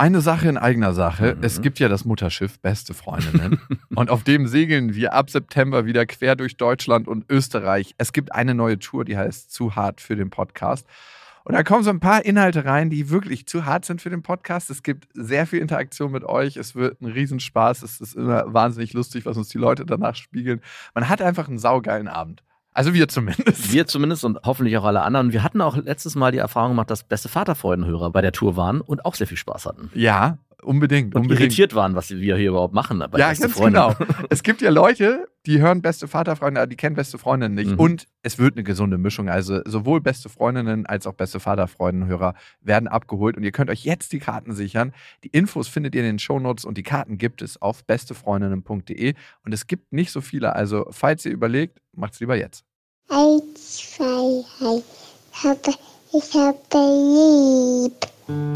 Eine Sache in eigener Sache. Es gibt ja das Mutterschiff Beste Freundinnen. Und auf dem segeln wir ab September wieder quer durch Deutschland und Österreich. Es gibt eine neue Tour, die heißt Zu hart für den Podcast. Und da kommen so ein paar Inhalte rein, die wirklich zu hart sind für den Podcast. Es gibt sehr viel Interaktion mit euch. Es wird ein Riesenspaß. Es ist immer wahnsinnig lustig, was uns die Leute danach spiegeln. Man hat einfach einen saugeilen Abend. Also wir zumindest. Wir zumindest und hoffentlich auch alle anderen. Wir hatten auch letztes Mal die Erfahrung gemacht, dass Beste Vaterfreudenhörer bei der Tour waren und auch sehr viel Spaß hatten. Ja, unbedingt. Und irritiert waren, was wir hier überhaupt machen. Bei ja, Beste ganz Freunde. genau. Es gibt ja Leute, die hören Beste Vaterfreunde, die kennen Beste Freundinnen nicht. Und es wird eine gesunde Mischung. Also sowohl Beste Freundinnen als auch Beste Vaterfreundenhörer werden abgeholt. Und ihr könnt euch jetzt die Karten sichern. Die Infos findet ihr in den Shownotes und die Karten gibt es auf bestefreundinnen.de. Und es gibt nicht so viele. Also falls ihr überlegt, macht's lieber jetzt. Eisfreiheit. Ich habe lieb.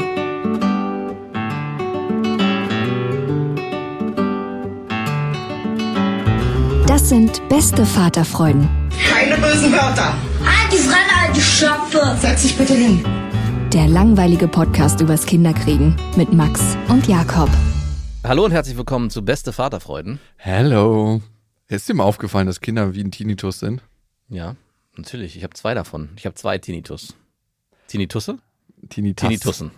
Das sind Beste Vaterfreuden. Keine bösen Wörter. Halt die Fremde, alte Schöpfe. Setz dich bitte hin. Der langweilige Podcast übers Kinderkriegen mit Max und Jakob. Hallo und herzlich willkommen zu Beste Vaterfreuden. Hello. Ist dir mal aufgefallen, dass Kinder wie ein Tinnitus sind? Ja, natürlich. Ich habe 2 davon. Ich habe 2 Tinnitus. Tinnitusse? Tinnitussen.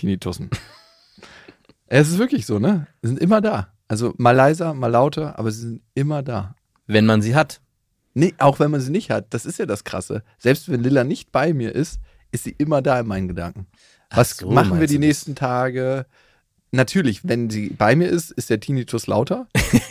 Es ist wirklich so, ne? Sie sind immer da. Also mal leiser, mal lauter, aber sie sind immer da. Wenn man sie hat. Nee, auch wenn man sie nicht hat. Das ist ja das Krasse. Selbst wenn Lilla nicht bei mir ist sie immer da in meinen Gedanken. Was so, machen wir die du nächsten Tage? Natürlich, wenn sie bei mir ist der Tinnitus lauter.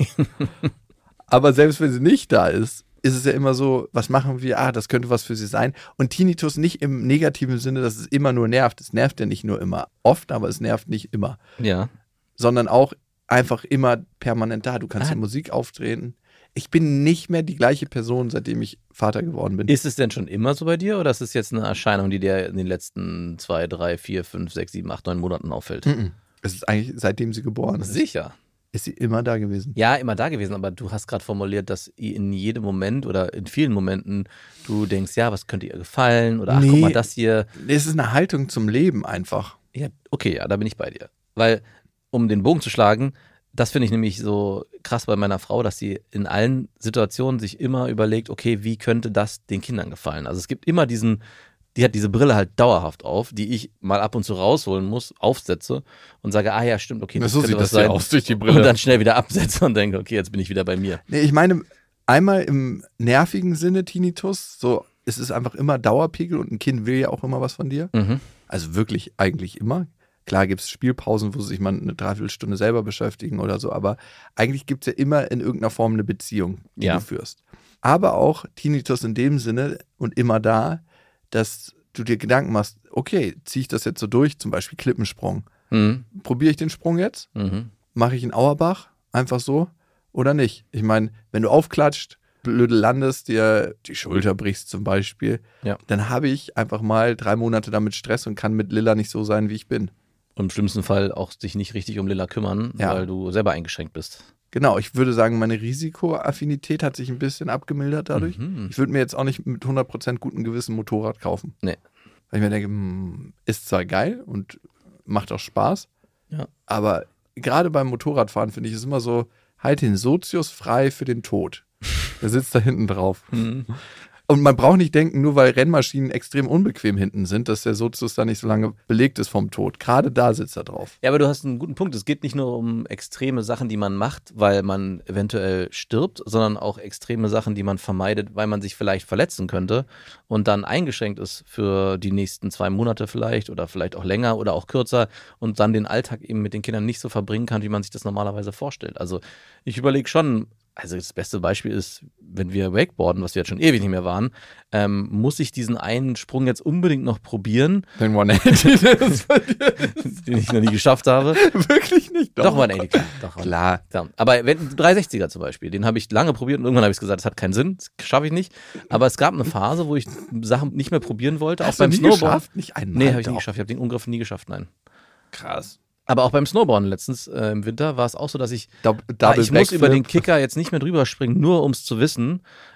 Aber selbst wenn sie nicht da ist es ja immer so, was machen wir? Das könnte was für sie sein. Und Tinnitus nicht im negativen Sinne, dass es immer nur nervt. Es nervt ja nicht nur immer oft, aber es nervt nicht immer. Ja. Sondern auch einfach immer permanent da. Du kannst die Musik aufdrehen. Ich bin nicht mehr die gleiche Person, seitdem ich Vater geworden bin. Ist es denn schon immer so bei dir oder ist es jetzt eine Erscheinung, die dir in den letzten 2, 3, 4, 5, 6, 7, 8, 9 Monaten auffällt? Es ist eigentlich, seitdem sie geboren ist. Sicher. Ist sie immer da gewesen? Ja, immer da gewesen, aber du hast gerade formuliert, dass in jedem Moment oder in vielen Momenten du denkst, ja, was könnte ihr gefallen oder ach, guck mal, das hier. Es ist eine Haltung zum Leben einfach. Ja, okay, ja, da bin ich bei dir. Weil, um den Bogen zu schlagen, das finde ich nämlich so krass bei meiner Frau, dass sie in allen Situationen sich immer überlegt, okay, wie könnte das den Kindern gefallen? Also es gibt immer die hat diese Brille halt dauerhaft auf, die ich mal ab und zu rausholen muss, aufsetze und sage, ja, stimmt, okay, das könnte was sein. Aus durch die Brille. Und dann schnell wieder absetze und denke, okay, jetzt bin ich wieder bei mir. Nee, ich meine, einmal im nervigen Sinne Tinnitus, so, es ist einfach immer Dauerpegel und ein Kind will ja auch immer was von dir. Also wirklich eigentlich immer. Klar gibt es Spielpausen, wo sie sich mal eine Dreiviertelstunde selber beschäftigen oder so, aber eigentlich gibt es ja immer in irgendeiner Form eine Beziehung, die du führst. Aber auch Tinnitus in dem Sinne und immer da, dass du dir Gedanken machst, okay, ziehe ich das jetzt so durch, zum Beispiel Klippensprung. Probiere ich den Sprung jetzt? Mache ich einen Auerbach einfach so oder nicht? Ich meine, wenn du aufklatscht, blöde landest, dir die Schulter brichst zum Beispiel, dann habe ich einfach mal 3 Monate damit Stress und kann mit Lilla nicht so sein, wie ich bin. Und im schlimmsten Fall auch sich nicht richtig um Lilla kümmern, weil du selber eingeschränkt bist. Genau, ich würde sagen, meine Risikoaffinität hat sich ein bisschen abgemildert dadurch. Ich würde mir jetzt auch nicht mit 100% gutem Gewissen Motorrad kaufen. Nee. Weil ich mir denke, ist zwar geil und macht auch Spaß, aber gerade beim Motorradfahren finde ich es immer so, halt den Sozius frei für den Tod. Der sitzt da hinten drauf. Und man braucht nicht denken, nur weil Rennmaschinen extrem unbequem hinten sind, dass der Sozius da nicht so lange belegt ist vom Tod. Gerade da sitzt er drauf. Ja, aber du hast einen guten Punkt. Es geht nicht nur um extreme Sachen, die man macht, weil man eventuell stirbt, sondern auch extreme Sachen, die man vermeidet, weil man sich vielleicht verletzen könnte und dann eingeschränkt ist für die nächsten 2 Monate vielleicht oder vielleicht auch länger oder auch kürzer und dann den Alltag eben mit den Kindern nicht so verbringen kann, wie man sich das normalerweise vorstellt. Also ich überlege schon, also das beste Beispiel ist, wenn wir Wakeboarden, was wir jetzt schon ewig nicht mehr waren, muss ich diesen einen Sprung jetzt unbedingt noch probieren. Den 180, den ich noch nie geschafft habe. Wirklich nicht? Doch 180, klar. Klar. Aber 360er zum Beispiel, den habe ich lange probiert und irgendwann habe ich gesagt, das hat keinen Sinn, das schaffe ich nicht. Aber es gab eine Phase, wo ich Sachen nicht mehr probieren wollte, auch beim Snowboard. Geschafft? Nicht einmal? Nee, habe ich nicht geschafft. Ich habe den Umgriff nie geschafft, nein. Krass. Aber auch beim Snowboarden letztens im Winter war es auch so, dass ich Double ich muss über den Kicker jetzt nicht mehr drüber springen, nur um es zu wissen,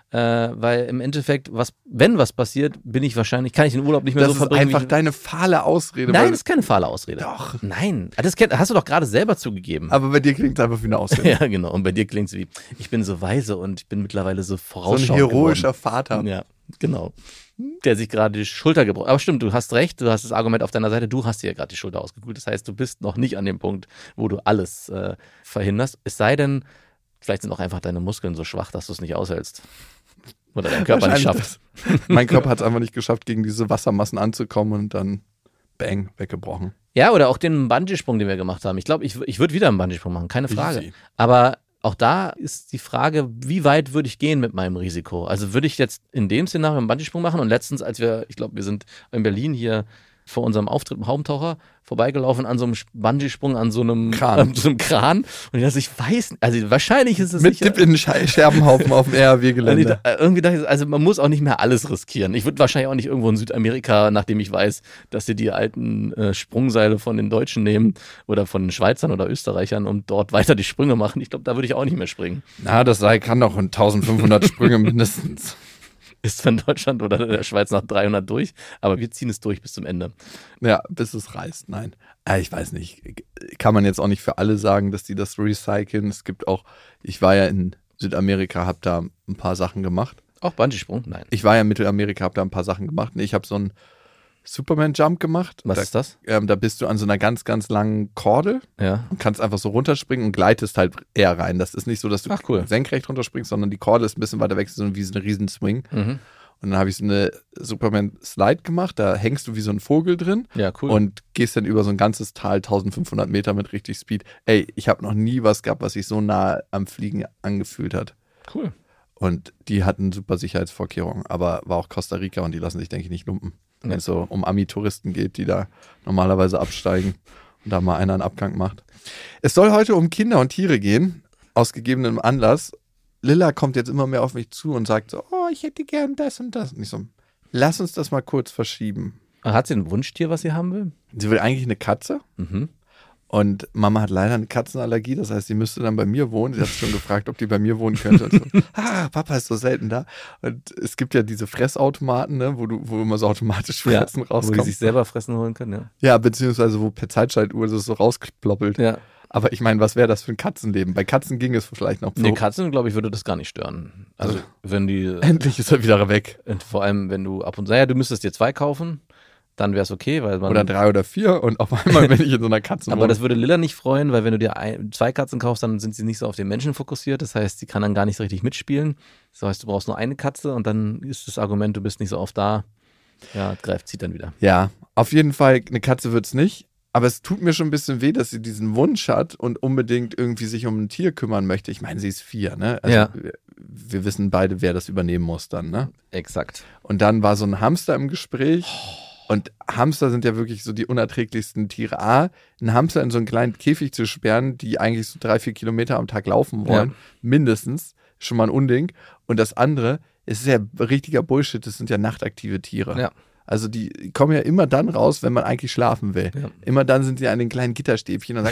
weil im Endeffekt, wenn was passiert, kann ich den Urlaub nicht mehr Das so verbringen. ist einfach deine fahle Ausrede. Nein, weil- das ist keine fahle Ausrede. Doch. Nein, das hast du doch gerade selber zugegeben. Aber bei dir klingt es einfach wie eine Ausrede. Ja, genau. Und bei dir klingt es wie, ich bin so weise und ich bin mittlerweile so So ein vorausschauend heroischer Vater. geworden. Ja, genau. Der sich gerade die Schulter gebrochen. Aber stimmt, du hast recht, du hast das Argument auf deiner Seite, du hast dir ja gerade die Schulter ausgekühlt. Das heißt, du bist noch nicht an dem Punkt, wo du alles verhinderst. Es sei denn, vielleicht sind auch einfach deine Muskeln so schwach, dass du es nicht aushältst. Oder dein Körper nicht schafft. Mein Körper hat es einfach nicht geschafft, gegen diese Wassermassen anzukommen und dann bang, weggebrochen. Ja, oder auch den Bungee-Sprung, den wir gemacht haben. Ich glaube, ich würde wieder einen Bungee-Sprung machen, keine Frage. Easy. Aber auch da ist die Frage, wie weit würde ich gehen mit meinem Risiko? Also würde ich jetzt in dem Szenario einen Bungee-Sprung machen und letztens, ich glaube, wir sind in Berlin hier vor unserem Auftritt im Haubentaucher vorbeigelaufen an so einem Bungee-Sprung, an so einem Kran. Und ich dachte, ich weiß nicht, also wahrscheinlich ist es Mit sicher. Tipp in den Scherbenhaufen auf dem RAW-Gelände. Irgendwie dachte ich, also man muss auch nicht mehr alles riskieren. Ich würde wahrscheinlich auch nicht irgendwo in Südamerika, nachdem ich weiß, dass sie die alten Sprungseile von den Deutschen nehmen oder von den Schweizern oder Österreichern und dort weiter die Sprünge machen. Ich glaube, da würde ich auch nicht mehr springen. Na, das Seil kann doch 1500 Sprünge mindestens. Ist von Deutschland oder der Schweiz nach 300 durch, aber wir ziehen es durch bis zum Ende. Ja, bis es reißt. Nein. Ich weiß nicht. Kann man jetzt auch nicht für alle sagen, dass die das recyceln. Es gibt auch, ich war ja in Südamerika, habe da ein paar Sachen gemacht. Auch Bungee-Sprung? Nein. Ich war ja in Mittelamerika, habe da ein paar Sachen gemacht. Ich habe so einen Superman-Jump gemacht. Was ist das? Da bist du an so einer ganz, ganz langen Kordel Ja. und kannst einfach so runterspringen und gleitest halt eher rein. Das ist nicht so, dass du senkrecht runterspringst, sondern die Kordel ist ein bisschen weiter weg, so wie so eine riesen Swing. Mhm. Und dann habe ich so eine Superman-Slide gemacht, da hängst du wie so ein Vogel drin. Ja, cool. Und gehst dann über so ein ganzes Tal, 1500 Meter mit richtig Speed. Ey, ich habe noch nie was gehabt, was sich so nah am Fliegen angefühlt hat. Cool. Und die hatten super Sicherheitsvorkehrungen, aber war auch Costa Rica und die lassen sich, denke ich, nicht lumpen. Wenn es so um Ami-Touristen geht, die da normalerweise absteigen und da mal einer einen Abgang macht. Es soll heute um Kinder und Tiere gehen, aus gegebenem Anlass. Lilla kommt jetzt immer mehr auf mich zu und sagt so, oh, ich hätte gern das und das. Und ich so, lass uns das mal kurz verschieben. Hat sie ein Wunschtier, was sie haben will? Sie will eigentlich eine Katze. Mhm. Und Mama hat leider eine Katzenallergie, das heißt, sie müsste dann bei mir wohnen. Sie hat schon gefragt, ob die bei mir wohnen könnte. Und so, Papa ist so selten da. Und es gibt ja diese Fressautomaten, ne, wo immer so automatisch Fressen Wo rauskommt. die sich selber fressen holen können, ja. Ja, beziehungsweise wo per Zeitschaltuhr das so rausploppelt. Ja. Aber ich meine, was wäre das für ein Katzenleben? Bei Katzen ging es vielleicht noch. Nee, Katzen, glaube ich, würde das gar nicht stören. Also, wenn die, Endlich ist er wieder weg. und vor allem, wenn du ab und zu, naja, du müsstest dir 2 kaufen, dann wäre es okay, weil man. Oder 3 oder 4 und auf einmal bin ich in so einer Katzenwohnung. Aber das würde Lilla nicht freuen, weil wenn du dir 2 Katzen kaufst, dann sind sie nicht so auf den Menschen fokussiert. Das heißt, sie kann dann gar nicht so richtig mitspielen. Das heißt, du brauchst nur eine Katze und dann ist das Argument, du bist nicht so oft da. Ja, zieht dann wieder. Ja, auf jeden Fall, eine Katze wird es nicht. Aber es tut mir schon ein bisschen weh, dass sie diesen Wunsch hat und unbedingt irgendwie sich um ein Tier kümmern möchte. Ich meine, sie ist 4, ne? Also Ja. wir wissen beide, wer das übernehmen muss dann, ne? Exakt. Und dann war so ein Hamster im Gespräch. Und Hamster sind ja wirklich so die unerträglichsten Tiere. Ein Hamster in so einen kleinen Käfig zu sperren, die eigentlich so 3-4 Kilometer am Tag laufen wollen, mindestens, schon mal ein Unding. Und das andere, es ist ja richtiger Bullshit, das sind ja nachtaktive Tiere. Ja. Also die kommen ja immer dann raus, wenn man eigentlich schlafen will. Ja. Immer dann sind sie an den kleinen Gitterstäbchen und sagen,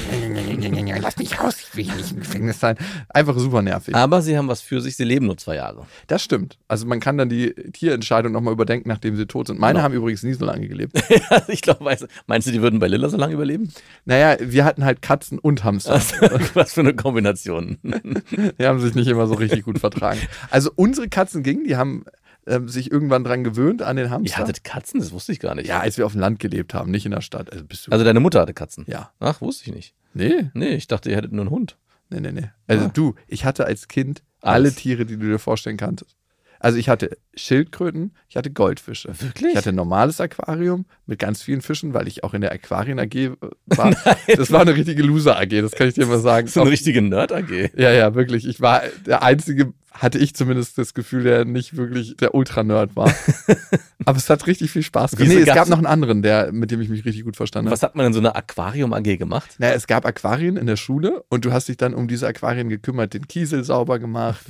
lass mich raus, ich will nicht im Gefängnis sein. Einfach super nervig. Aber sie haben was für sich, sie leben nur 2 Jahre. Das stimmt. Also man kann dann die Tierentscheidung nochmal überdenken, nachdem sie tot sind. Meine haben übrigens nie so lange gelebt. Ich glaube, meinst du, die würden bei Lilla so lange überleben? Naja, wir hatten halt Katzen und Hamster. Was für eine Kombination. Die haben sich nicht immer so richtig gut vertragen. Also unsere Katzen gingen, die haben sich irgendwann dran gewöhnt an den Hamster. Ihr hattet Katzen? Das wusste ich gar nicht. Ja, als wir auf dem Land gelebt haben, nicht in der Stadt. Also deine Mutter hatte Katzen? Ja. Ach, wusste ich nicht. Nee. Nee, ich dachte, ihr hättet nur einen Hund. Nee. Also ich hatte als Kind alle Tiere, die du dir vorstellen kannst. Also ich hatte Schildkröten, ich hatte Goldfische. Wirklich? Ich hatte ein normales Aquarium mit ganz vielen Fischen, weil ich auch in der Aquarien-AG war. Das war eine richtige Loser-AG, das kann ich dir mal sagen. So eine richtige Nerd-AG. Ja, wirklich. Ich war der einzige, hatte ich zumindest das Gefühl, der nicht wirklich der Ultra-Nerd war. Aber es hat richtig viel Spaß gemacht. Wieso Nee, es gab gab's- noch einen anderen, mit dem ich mich richtig gut verstanden habe. Was hat man in so einer Aquarium-AG gemacht? Naja, es gab Aquarien in der Schule und du hast dich dann um diese Aquarien gekümmert, den Kiesel sauber gemacht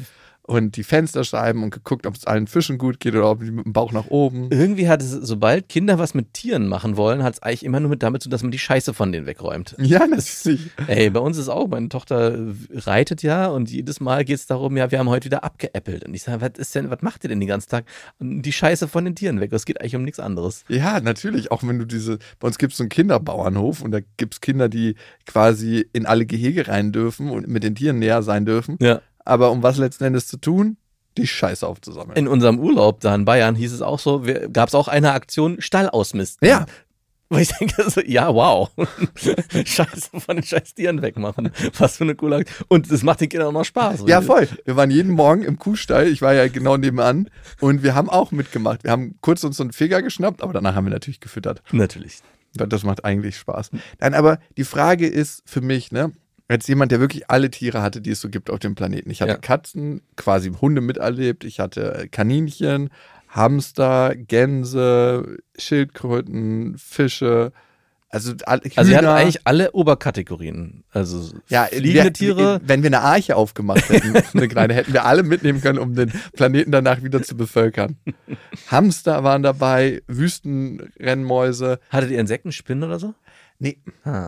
und die Fensterscheiben und geguckt, ob es allen Fischen gut geht oder ob die mit dem Bauch nach oben. Irgendwie hat es, sobald Kinder was mit Tieren machen wollen, hat es eigentlich immer nur damit zu tun, dass man die Scheiße von denen wegräumt. Ja, natürlich. Ey, bei uns ist auch, meine Tochter reitet ja und jedes Mal geht es darum, ja, wir haben heute wieder abgeäppelt. Und ich sage, was macht ihr denn den ganzen Tag? Und die Scheiße von den Tieren weg. Es geht eigentlich um nichts anderes. Ja, natürlich. Auch wenn du bei uns gibt es so einen Kinderbauernhof und da gibt es Kinder, die quasi in alle Gehege rein dürfen und mit den Tieren näher sein dürfen. Ja. Aber um was letzten Endes zu tun? Die Scheiße aufzusammeln. In unserem Urlaub da in Bayern hieß es auch so, gab es auch eine Aktion Stall ausmisten. Ja. Wo ich denke, so, ja, wow. Scheiße von den scheiß Tieren wegmachen. Was für eine coole Aktion. Und das macht den Kindern auch noch Spaß. Ja, voll. Wir waren jeden Morgen im Kuhstall. Ich war ja genau nebenan. Und wir haben auch mitgemacht. Wir haben kurz uns so einen Finger geschnappt, aber danach haben wir natürlich gefüttert. Natürlich. Das macht eigentlich Spaß. Nein, aber die Frage ist für mich, ne, als jemand, der wirklich alle Tiere hatte, die es so gibt auf dem Planeten. Ich hatte Katzen, quasi Hunde miterlebt. Ich hatte Kaninchen, Hamster, Gänse, Schildkröten, Fische. Also ihr hattet eigentlich alle Oberkategorien. Also fliegende Tiere. Wenn wir eine Arche aufgemacht hätten, eine kleine, hätten wir alle mitnehmen können, um den Planeten danach wieder zu bevölkern. Hamster waren dabei, Wüstenrennmäuse. Hattet ihr Insekten, Spinnen oder so? Nee.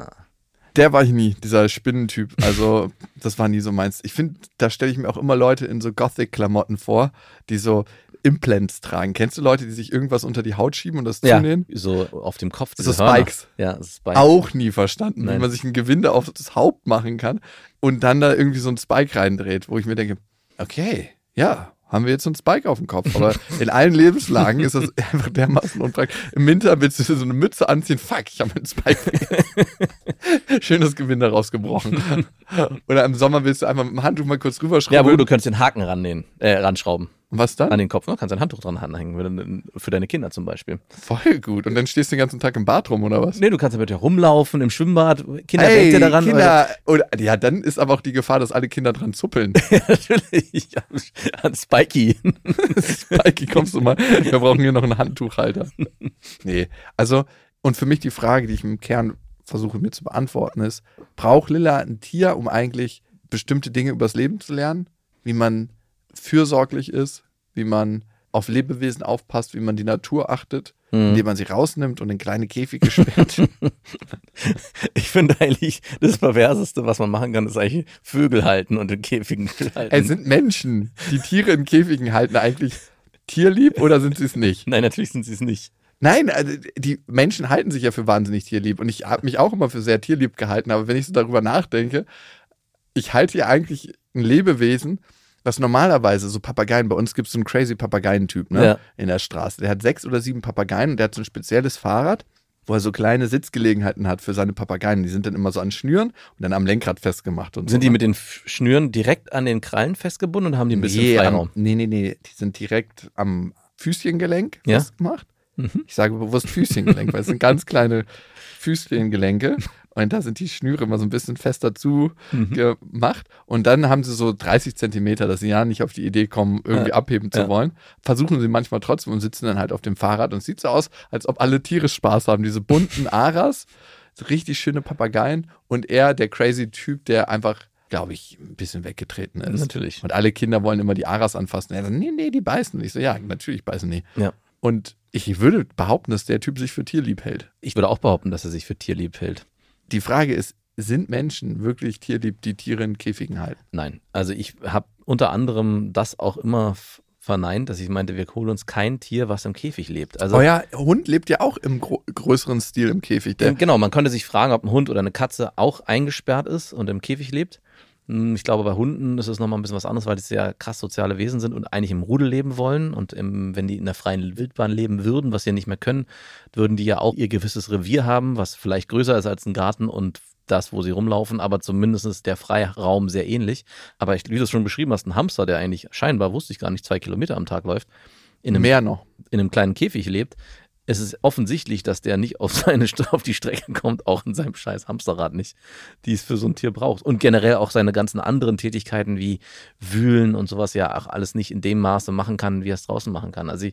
Der war ich nie, dieser Spinnentyp. Also, das war nie so meins. Ich finde, da stelle ich mir auch immer Leute in so Gothic-Klamotten vor, die so Implants tragen. Kennst du Leute, die sich irgendwas unter die Haut schieben und das zunähen? So auf dem Kopf. So Spikes. Ja, Spikes. Auch nie verstanden, Nein. wie man sich ein Gewinde auf das Haupt machen kann und dann da irgendwie so ein Spike reindreht, wo ich mir denke, okay, ja, haben wir jetzt so einen Spike auf dem Kopf. Aber in allen Lebenslagen ist das einfach dermaßen unpraktisch. Im Winter willst du so eine Mütze anziehen, fuck, ich habe einen Spike. Schönes Gewinde rausgebrochen. Oder im Sommer willst du einfach mit dem Handtuch mal kurz rüberschrauben. Ja, aber du könntest den Haken ranschrauben. Und was dann? An den Kopf, ne? Kannst ein Handtuch dran anhängen, für deine Kinder zum Beispiel. Voll gut. Und dann stehst du den ganzen Tag im Bad rum, oder was? Nee, du kannst damit ja rumlaufen, im Schwimmbad. Kinder, denkt ihr daran? Kinder. Ja, dann ist aber auch die Gefahr, dass alle Kinder dran zuppeln. Ja, natürlich. An Spikey. Spikey, kommst du mal. Wir brauchen hier noch einen Handtuchhalter. Nee, also, und für mich die Frage, die ich im Kern versuche mir zu beantworten, ist, braucht Lilla ein Tier, um eigentlich bestimmte Dinge übers Leben zu lernen? Wie man fürsorglich ist, wie man auf Lebewesen aufpasst, wie man die Natur achtet, indem man sie rausnimmt und in kleine Käfige sperrt. Ich finde eigentlich, das Perverseste, was man machen kann, ist eigentlich Vögel halten und in Käfigen halten. Es sind Menschen, die Tiere in Käfigen halten, eigentlich tierlieb oder sind sie es nicht? Nein, natürlich sind sie es nicht. Nein, also die Menschen halten sich ja für wahnsinnig tierlieb und ich habe mich auch immer für sehr tierlieb gehalten, aber wenn ich so darüber nachdenke, ich halte ja eigentlich ein Lebewesen, was normalerweise so Papageien, bei uns gibt es so einen crazy Papageientyp, ne, in der Straße. Der hat 6 oder 7 Papageien und der hat so ein spezielles Fahrrad, wo er so kleine Sitzgelegenheiten hat für seine Papageien. Die sind dann immer so an Schnüren und dann am Lenkrad festgemacht. Und sind so, die mit den Schnüren direkt an den Krallen festgebunden und haben die ein bisschen Freiraum? Nee, die sind direkt am Füßchengelenk festgemacht. Ich sage bewusst Füßchengelenk, weil es sind ganz kleine Füßchengelenke. Und da sind die Schnüre immer so ein bisschen fester zugemacht. Und dann haben sie so 30 Zentimeter, dass sie ja nicht auf die Idee kommen, irgendwie abheben zu wollen. Versuchen sie manchmal trotzdem und sitzen dann halt auf dem Fahrrad. Und es sieht so aus, als ob alle Tiere Spaß haben. Diese bunten Aras, so richtig schöne Papageien. Und er, der crazy Typ, der einfach, glaube ich, ein bisschen weggetreten ist. Natürlich. Und alle Kinder wollen immer die Aras anfassen. Er sagt, nee, die beißen. Ich so, ja, natürlich beißen die. Ja. Und ich würde behaupten, dass der Typ sich für tierlieb hält. Ich würde auch behaupten, dass er sich für tierlieb hält. Die Frage ist, sind Menschen wirklich tierlieb, die Tiere in Käfigen halten? Nein, also ich habe unter anderem das auch immer verneint, dass ich meinte, wir holen uns kein Tier, was im Käfig lebt. Also, euer Hund lebt ja auch im größeren Stil im Käfig. Genau, man könnte sich fragen, ob ein Hund oder eine Katze auch eingesperrt ist und im Käfig lebt. Ich glaube, bei Hunden ist es nochmal ein bisschen was anderes, weil die sehr krass soziale Wesen sind und eigentlich im Rudel leben wollen. Und wenn die in der freien Wildbahn leben würden, was sie ja nicht mehr können, würden die ja auch ihr gewisses Revier haben, was vielleicht größer ist als ein Garten und das, wo sie rumlaufen, aber zumindest ist der Freiraum sehr ähnlich. Aber wie du es schon beschrieben hast, ein Hamster, der eigentlich scheinbar, wusste ich gar nicht, 2 Kilometer am Tag läuft, in einem kleinen Käfig lebt. Es ist offensichtlich, dass der nicht auf die Strecke kommt, auch in seinem scheiß Hamsterrad nicht, die es für so ein Tier braucht. Und generell auch seine ganzen anderen Tätigkeiten wie Wühlen und sowas ja auch alles nicht in dem Maße machen kann, wie er es draußen machen kann. Also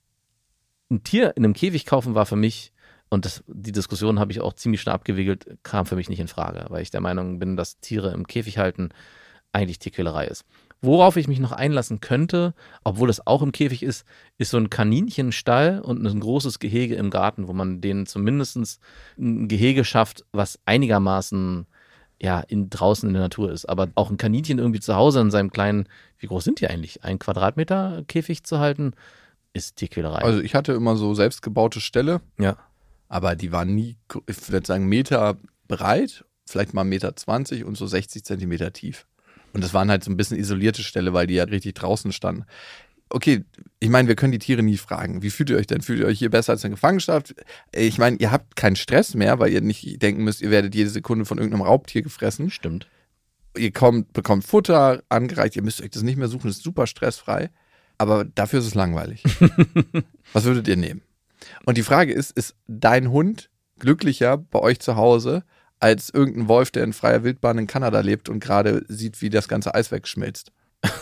ein Tier in einem Käfig kaufen war für mich, und die Diskussion habe ich auch ziemlich schnell abgewickelt, kam für mich nicht in Frage, weil ich der Meinung bin, dass Tiere im Käfig halten eigentlich Tierquälerei ist. Worauf ich mich noch einlassen könnte, obwohl das auch im Käfig ist so ein Kaninchenstall und ein großes Gehege im Garten, wo man denen zumindest ein Gehege schafft, was einigermaßen draußen in der Natur ist. Aber auch ein Kaninchen irgendwie zu Hause in seinem kleinen, wie groß sind die eigentlich? 1 Quadratmeter Käfig zu halten, ist Tierquälerei. Also ich hatte immer so selbstgebaute Ställe, Ja. aber die waren nie, ich würde sagen, Meter breit, vielleicht mal 1,20 Meter und so 60 Zentimeter tief. Und das waren halt so ein bisschen isolierte Ställe, weil die ja richtig draußen standen. Okay, ich meine, wir können die Tiere nie fragen. Wie fühlt ihr euch denn? Fühlt ihr euch hier besser als in Gefangenschaft? Ich meine, ihr habt keinen Stress mehr, weil ihr nicht denken müsst, ihr werdet jede Sekunde von irgendeinem Raubtier gefressen. Stimmt. Ihr bekommt Futter angereicht, ihr müsst euch das nicht mehr suchen, das ist super stressfrei. Aber dafür ist es langweilig. Was würdet ihr nehmen? Und die Frage ist dein Hund glücklicher bei euch zu Hause als irgendein Wolf, der in freier Wildbahn in Kanada lebt und gerade sieht, wie das ganze Eis wegschmilzt?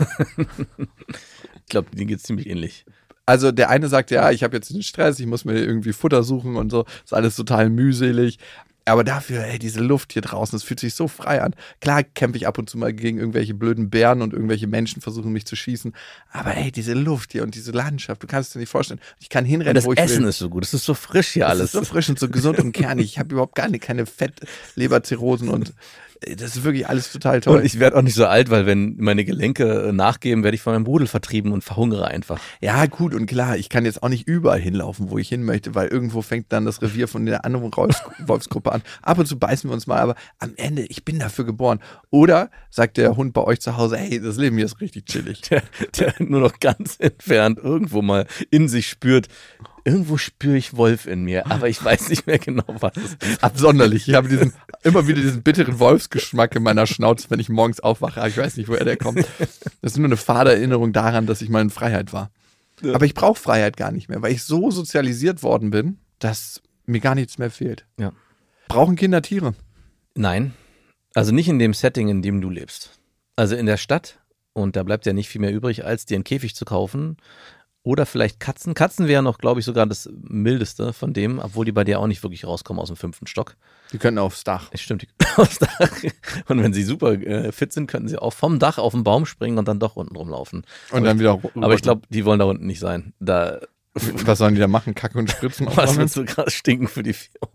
Ich glaube, denen geht es ziemlich ähnlich. Also der eine sagt, ja, ich habe jetzt den Stress, ich muss mir irgendwie Futter suchen und so, ist alles total mühselig. Aber dafür, diese Luft hier draußen, das fühlt sich so frei an. Klar kämpfe ich ab und zu mal gegen irgendwelche blöden Bären und irgendwelche Menschen versuchen mich zu schießen. Aber diese Luft hier und diese Landschaft, du kannst es dir nicht vorstellen. Ich kann hinrennen, Das wo ich Essen will. ist so gut, es ist so frisch hier alles. Es ist so frisch und so gesund und kernig. Ich habe überhaupt keine Fettleberzirrhosen und das ist wirklich alles total toll. Und ich werde auch nicht so alt, weil wenn meine Gelenke nachgeben, werde ich von meinem Rudel vertrieben und verhungere einfach. Ja, gut und klar, ich kann jetzt auch nicht überall hinlaufen, wo ich hin möchte, weil irgendwo fängt dann das Revier von der anderen Wolfsgruppe an. Ab und zu beißen wir uns mal, aber am Ende, ich bin dafür geboren. Oder sagt der Hund bei euch zu Hause, das Leben hier ist richtig chillig. Der nur noch ganz entfernt irgendwo mal in sich spürt, irgendwo spüre ich Wolf in mir, aber ich weiß nicht mehr genau, was es ist. Absonderlich. Ich habe immer wieder diesen bitteren Wolfsgeschmack in meiner Schnauze, wenn ich morgens aufwache. Ich weiß nicht, woher der kommt. Das ist nur eine fade Erinnerung daran, dass ich mal in Freiheit war. Ja. Aber ich brauche Freiheit gar nicht mehr, weil ich so sozialisiert worden bin, dass mir gar nichts mehr fehlt. Ja. Brauchen Kinder Tiere? Nein, also nicht in dem Setting, in dem du lebst. Also in der Stadt, und da bleibt ja nicht viel mehr übrig, als dir einen Käfig zu kaufen. Oder vielleicht Katzen. Katzen wären noch, glaube ich, sogar das Mildeste von dem, obwohl die bei dir auch nicht wirklich rauskommen aus dem 5. Stock. Die können aufs Dach. Stimmt, die können aufs Dach. Und wenn sie super fit sind, könnten sie auch vom Dach auf den Baum springen und dann doch unten rumlaufen. Und dann wieder aber ich glaube, die wollen da unten nicht sein. Was sollen die da machen? Kacke und Spritzen? Was wird so krass stinken für die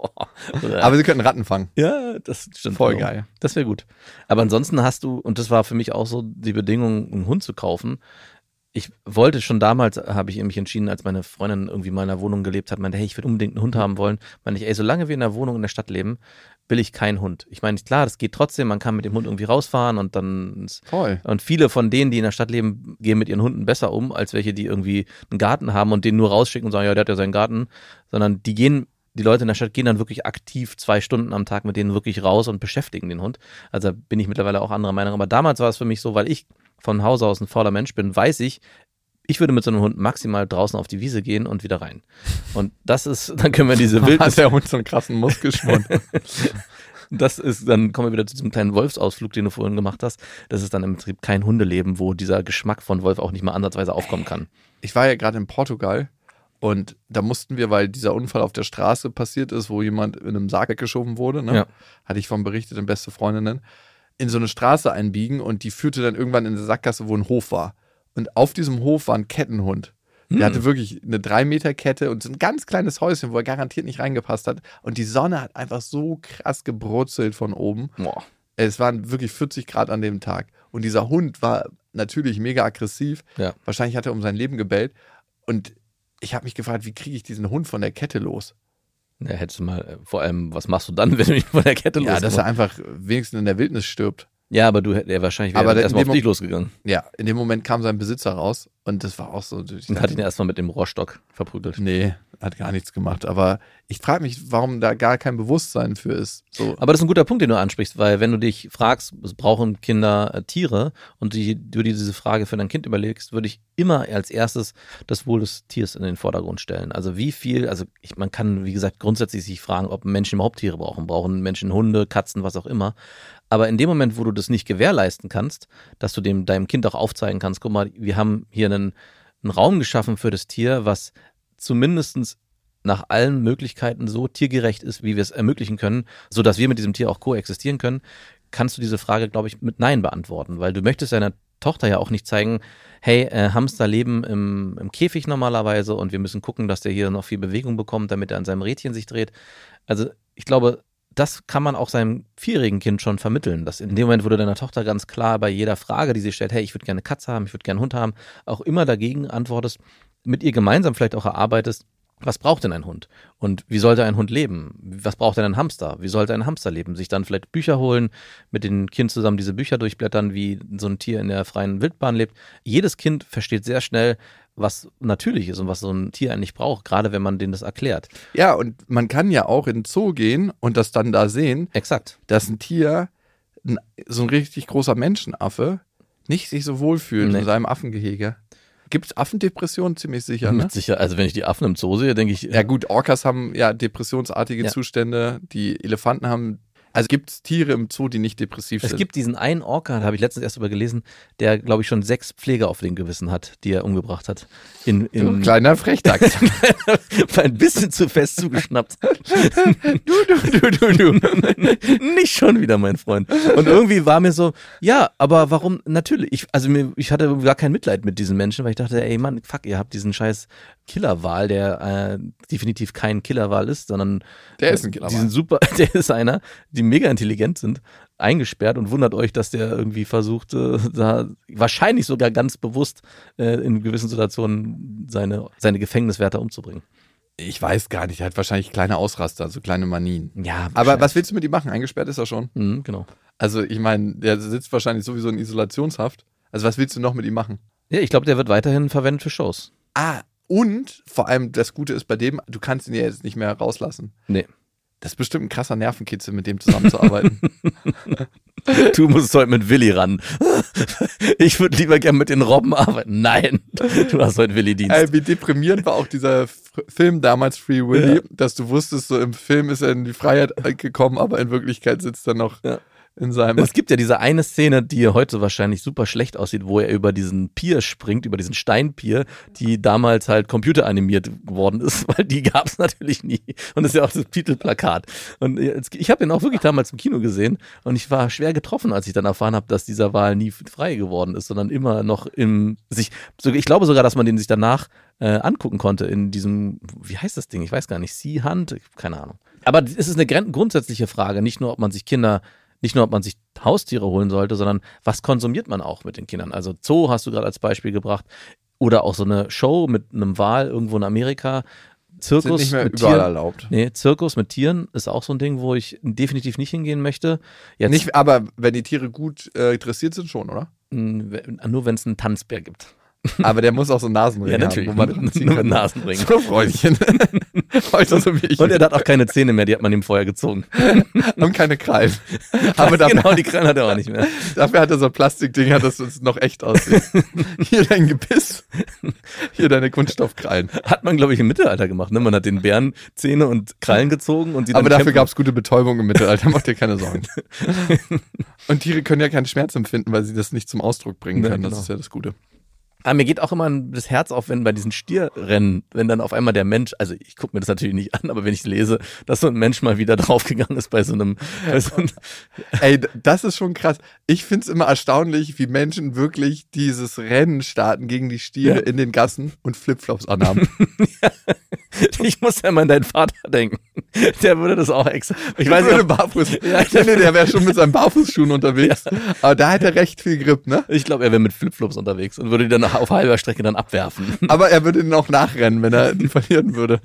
Aber sie könnten Ratten fangen. Ja, das stimmt. Voll geil. Das wäre gut. Aber ansonsten hast du, und das war für mich auch so die Bedingung, einen Hund zu kaufen. Ich wollte schon damals, habe ich mich entschieden, als meine Freundin irgendwie mal in einer Wohnung gelebt hat, meinte, ich würde unbedingt einen Hund haben wollen. Meinte ich, solange wir in einer Wohnung in der Stadt leben, will ich keinen Hund. Ich meine, klar, das geht trotzdem, man kann mit dem Hund irgendwie rausfahren und dann voll. Und viele von denen, die in der Stadt leben, gehen mit ihren Hunden besser um, als welche, die irgendwie einen Garten haben und den nur rausschicken und sagen, ja, der hat ja seinen Garten, sondern die Leute in der Stadt gehen dann wirklich aktiv 2 Stunden am Tag mit denen wirklich raus und beschäftigen den Hund. Also bin ich mittlerweile auch anderer Meinung. Aber damals war es für mich so, weil ich von Hause aus ein fauler Mensch bin, weiß ich würde mit so einem Hund maximal draußen auf die Wiese gehen und wieder rein. Und das ist, dann können wir diese Wildnis... Hat der Hund so einen krassen Muskelschwund. Dann kommen wir wieder zu diesem kleinen Wolfsausflug, den du vorhin gemacht hast. Das ist dann im Prinzip kein Hundeleben, wo dieser Geschmack von Wolf auch nicht mal ansatzweise aufkommen kann. Ich war ja gerade in Portugal und da mussten wir, weil dieser Unfall auf der Straße passiert ist, wo jemand in einem Sarg weggeschoben wurde, ne? Ja. Hatte ich von berichtet, in Beste Freundinnen, in so eine Straße einbiegen und die führte dann irgendwann in eine Sackgasse, wo ein Hof war. Und auf diesem Hof war ein Kettenhund. Der hatte wirklich eine 3-Meter-Kette und so ein ganz kleines Häuschen, wo er garantiert nicht reingepasst hat. Und die Sonne hat einfach so krass gebrutzelt von oben. Boah. Es waren wirklich 40 Grad an dem Tag. Und dieser Hund war natürlich mega aggressiv. Ja. Wahrscheinlich hat er um sein Leben gebellt. Und ich habe mich gefragt, wie kriege ich diesen Hund von der Kette los? Ja, hättest du mal, vor allem, was machst du dann, wenn du ihn von der Kette Ja, dass er einfach wenigstens in der Wildnis stirbt. Ja, aber wahrscheinlich wäre erstmal auf dich losgegangen. Ja, in dem Moment kam sein Besitzer raus und das war auch so. Und hat ihn erstmal mit dem Rohrstock verprügelt. Nee, hat gar nichts gemacht. Aber ich frage mich, warum da gar kein Bewusstsein für ist. So. Aber das ist ein guter Punkt, den du ansprichst, weil wenn du dich fragst, brauchen Kinder Tiere und du dir diese Frage für dein Kind überlegst, würde ich immer als erstes das Wohl des Tiers in den Vordergrund stellen. Also wie viel, man kann, wie gesagt, grundsätzlich sich fragen, ob Menschen überhaupt Tiere brauchen. Brauchen Menschen Hunde, Katzen, was auch immer. Aber in dem Moment, wo du das nicht gewährleisten kannst, dass du deinem Kind auch aufzeigen kannst, guck mal, wir haben hier einen Raum geschaffen für das Tier, was zumindest nach allen Möglichkeiten so tiergerecht ist, wie wir es ermöglichen können, sodass wir mit diesem Tier auch koexistieren können, kannst du diese Frage, glaube ich, mit Nein beantworten, weil du möchtest ja Tochter ja auch nicht zeigen, hey, Hamster leben im Käfig normalerweise und wir müssen gucken, dass der hier noch viel Bewegung bekommt, damit er an seinem Rädchen sich dreht. Also ich glaube, das kann man auch seinem 4-jährigen Kind schon vermitteln, dass in dem Moment, wo du deiner Tochter ganz klar bei jeder Frage, die sie stellt, hey, ich würde gerne eine Katze haben, ich würde gerne einen Hund haben, auch immer dagegen antwortest, mit ihr gemeinsam vielleicht auch erarbeitest, was braucht denn ein Hund? Und wie sollte ein Hund leben? Was braucht denn ein Hamster? Wie sollte ein Hamster leben? Sich dann vielleicht Bücher holen, mit den Kindern zusammen diese Bücher durchblättern, wie so ein Tier in der freien Wildbahn lebt. Jedes Kind versteht sehr schnell, was natürlich ist und was so ein Tier eigentlich braucht, gerade wenn man denen das erklärt. Ja, und man kann ja auch in den Zoo gehen und das dann da sehen, Exakt. dass ein Tier, so ein richtig großer Menschenaffe, nicht sich so wohlfühlt in seinem Affengehege. Gibt es Affendepressionen? Ziemlich sicher, ne? Mit sicher. Also wenn ich die Affen im Zoo sehe, denke ich... Ja gut, Orcas haben ja depressionsartige Zustände, die Elefanten haben... Also gibt es Tiere im Zoo, die nicht depressiv sind? Es gibt diesen einen Orca, da habe ich letztens erst drüber gelesen, der, glaube ich, schon 6 Pfleger auf dem Gewissen hat, die er umgebracht hat. Ein kleiner Frechdachs. Ein bisschen zu fest zugeschnappt. Du. Nicht schon wieder, mein Freund. Und irgendwie war mir so, ja, aber warum, natürlich, ich hatte gar kein Mitleid mit diesen Menschen, weil ich dachte, ey Mann, fuck, ihr habt diesen scheiß Killerwal, der definitiv kein Killerwal ist, sondern der ist ein Killerwal. Der ist einer, die mega intelligent sind, eingesperrt und wundert euch, dass der irgendwie versucht, da wahrscheinlich sogar ganz bewusst in gewissen Situationen seine Gefängniswärter umzubringen. Ich weiß gar nicht, er hat wahrscheinlich kleine Ausraster, so kleine Manien. Ja, aber was willst du mit ihm machen? Eingesperrt ist er schon. Genau. Also ich meine, der sitzt wahrscheinlich sowieso in Isolationshaft. Also was willst du noch mit ihm machen? Ja, ich glaube, der wird weiterhin verwendet für Shows. Und vor allem das Gute ist bei dem, du kannst ihn ja jetzt nicht mehr rauslassen. Nee. Das ist bestimmt ein krasser Nervenkitzel, mit dem zusammenzuarbeiten. Du musst heute mit Willi ran. Ich würde lieber gern mit den Robben arbeiten. Nein, du hast heute Willi-Dienst. Wie deprimierend war auch dieser Film damals, Free Willy, dass du wusstest, so im Film ist er in die Freiheit gekommen, aber in Wirklichkeit sitzt er noch in seinem... Es gibt ja diese eine Szene, die heute wahrscheinlich super schlecht aussieht, wo er über diesen Pier springt, über diesen Steinpier, die damals halt computeranimiert geworden ist, weil die gab es natürlich nie. Und das ist ja auch das Titelplakat. Und ich habe ihn auch wirklich damals im Kino gesehen und ich war schwer getroffen, als ich dann erfahren habe, dass dieser Wal nie frei geworden ist, sondern immer noch ich glaube sogar, dass man den sich danach angucken konnte in diesem, wie heißt das Ding? Ich weiß gar nicht, Sea Hunt? Keine Ahnung. Aber es ist eine grundsätzliche Frage, nicht nur, ob man sich Haustiere holen sollte, sondern was konsumiert man auch mit den Kindern? Also Zoo hast du gerade als Beispiel gebracht oder auch so eine Show mit einem Wal irgendwo in Amerika. Zirkus sind nicht mehr mit überall Tieren. erlaubt. Nee, Zirkus mit Tieren ist auch so ein Ding, wo ich definitiv nicht hingehen möchte. Nicht, aber wenn die Tiere gut dressiert sind, schon, oder? Nur wenn es einen Tanzbär gibt. Aber der muss auch so einen Nasenring haben, wo man dran ziehen nur kann. mit Nasenring. So Freundchen. Heute so wie ich. Und er hat auch keine Zähne mehr, die hat man ihm vorher gezogen. Und keine Krallen. Aber Genau, die Krallen hat er auch nicht mehr. Dafür hat er so Plastikdinger, dass es noch echt aussieht. Hier dein Gebiss, hier deine Kunststoffkrallen. Hat man, glaube ich, im Mittelalter gemacht. Ne? Man hat den Bären Zähne und Krallen gezogen. Und sie dann aber dafür gab es gute Betäubung im Mittelalter, mach dir keine Sorgen. Und Tiere können ja keinen Schmerz empfinden, weil sie das nicht zum Ausdruck bringen können. Ja, genau. Das ist ja das Gute. Aber mir geht auch immer das Herz auf, wenn bei diesen Stierrennen, wenn dann auf einmal der Mensch, also ich gucke mir das natürlich nicht an, aber wenn ich lese, dass so ein Mensch mal wieder draufgegangen ist bei so einem Ey, das ist schon krass. Ich find's immer erstaunlich, wie Menschen wirklich dieses Rennen starten gegen die Stiere in den Gassen und Flipflops anhaben. Ich muss ja mal an deinen Vater denken. Der würde das auch extra. Ich weiß nicht, barfuß. Nee, der wäre schon mit seinen Barfußschuhen unterwegs. Ja. Aber da hat er recht viel Grip, ne? Ich glaube, er wäre mit Flipflops unterwegs und würde die dann auf halber Strecke dann abwerfen. Aber er würde ihn auch nachrennen, wenn er die verlieren würde.